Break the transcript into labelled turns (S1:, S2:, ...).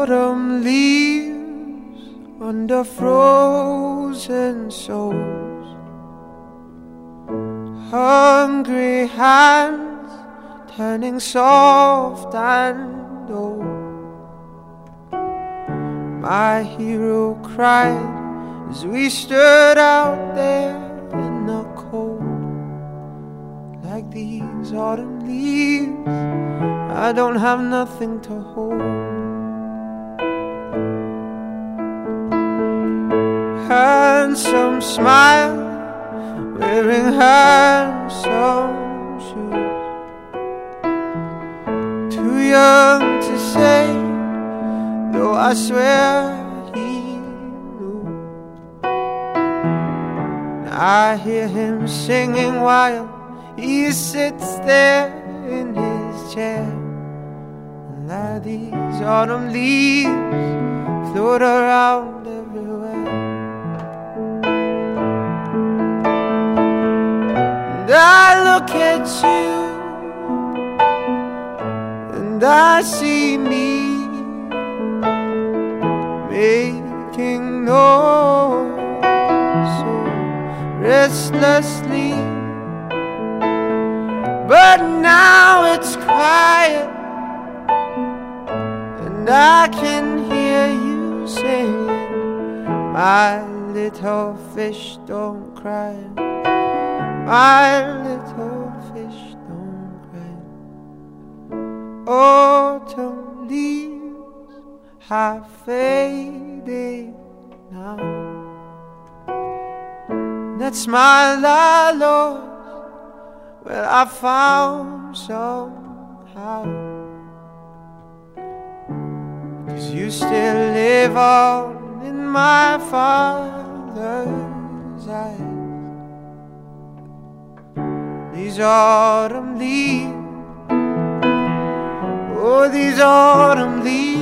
S1: autumn leaves under frozen souls, hungry hands turning soft and old. My hero cried as we stood out there in the cold. Like these autumn leaves, I don't have nothing to hold. Handsome smile, wearing handsome shoes, too young to say, though I swear he knew. I hear him singing while he sits there in his chair, and let these autumn leaves float around everywhere. And I look at you, and I see me making noise so restlessly. But now it's quiet, and I can hear you singing, my little fish don't cry, my little fish don't cry. Autumn leaves have faded now. That's my Lord, well, I found somehow. 'Cause you still live on in my Father's eyes. These autumn leaves, oh, these autumn leaves